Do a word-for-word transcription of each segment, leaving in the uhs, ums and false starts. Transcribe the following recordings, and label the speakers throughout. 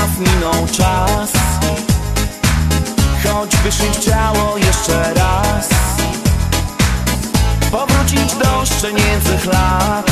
Speaker 1: nas minął czas, choćbyś mi chciało jeszcze raz powrócić do szczenięcych lat,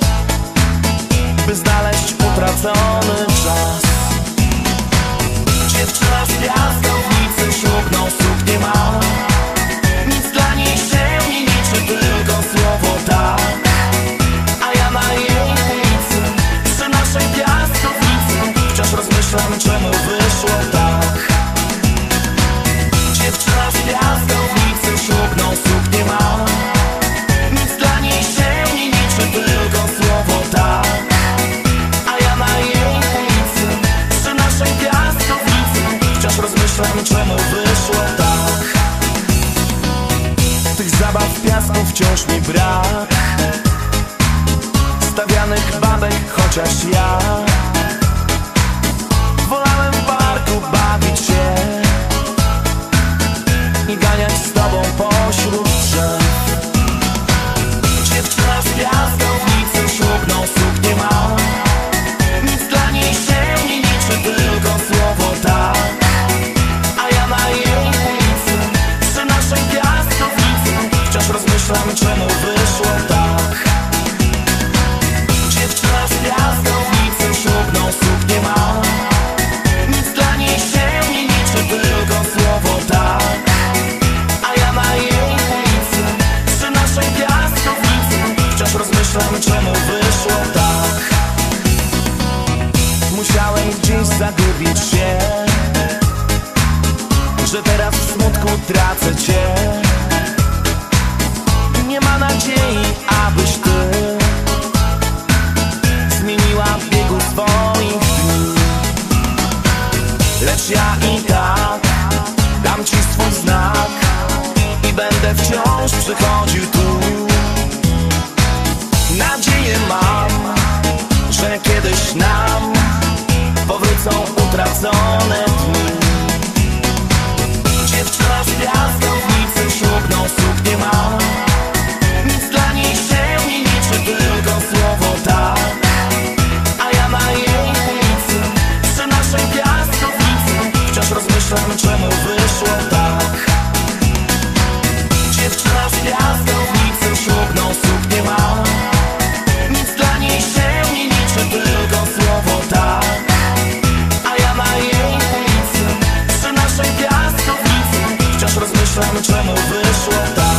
Speaker 1: by znaleźć utracony czas. Dziewczyna z piaskownicy, ślubną suknię ma, nic dla niej się nie liczy, tylko słowo tak. A ja na jej ulicy, przy naszej piaskownicy, wciąż rozmyślam, czemu wyszło tak. Dziewczyna z piaskownicy, ślubną suknię ma, nic dla niej się nie liczy, tylko słowo tak. A ja na jej ulicy, przy naszej piaskownicy, wciąż rozmyślam, czemu wyszło tak. Tych zabaw w piasku wciąż mi brak, stawianych babek, chociaż ja wolałem w parku bawić się i ganiać z tobą pośród drzew. Dziewczyna z piaskownicy, ślubną suknię ma, nic dla niej się nie liczy, tylko słowo tak. A ja na jej ulicy, przy naszej piaskownicy, wciąż rozmyślam, czemu wyszło tak. Dziewczyna z piaskownicy, ślubną suknię ma, nic dla niej się nie liczy, tylko słowo tak. A ja na jej ulicy, przy naszej piaskownicy, wciąż rozmyślam, czemu wyszło tak. Musiałem gdzieś zagubić się, że teraz w smutku tracę cię. Nie ma nadziei, abyś ty zmieniła biegu swoich dni, lecz ja i tak dam ci swój znak i będę wciąż przychodził tu. Nadzieję mam, że kiedyś nam powrócą utracone dni. Dziewczyna z piaskownicy, ślubną suknię ma, nic dla niej się nie liczy, tylko słowo tak. A ja na jej ulicy, przy naszej piaskownicy, wciąż rozmyślam, czemu wyszło tak. Dziewczyna z piaskownicy, ślubną suknię ma, nic dla niej się nie liczy, tylko słowo tak. A ja na jej ulicy, przy naszej piaskownicy, wciąż rozmyślam, czemu wyszło tak.